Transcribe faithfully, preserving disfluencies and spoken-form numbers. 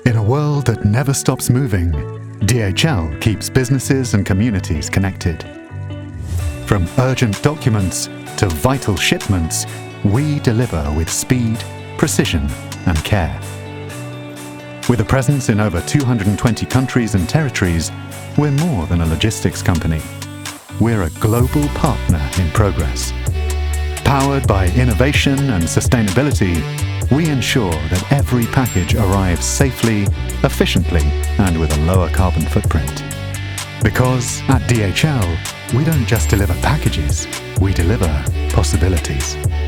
In a world that never stops moving, D H L keeps businesses and communities connected. From urgent documents to vital shipments, we deliver with speed, precision, and care. With a presence in over two hundred twenty countries and territories, we're more than a logistics company. We're a global partner in progress. Powered by innovation and sustainability, we ensure that every package arrives safely, efficiently, and with a lower carbon footprint. Because at D H L, we don't just deliver packages, we deliver possibilities.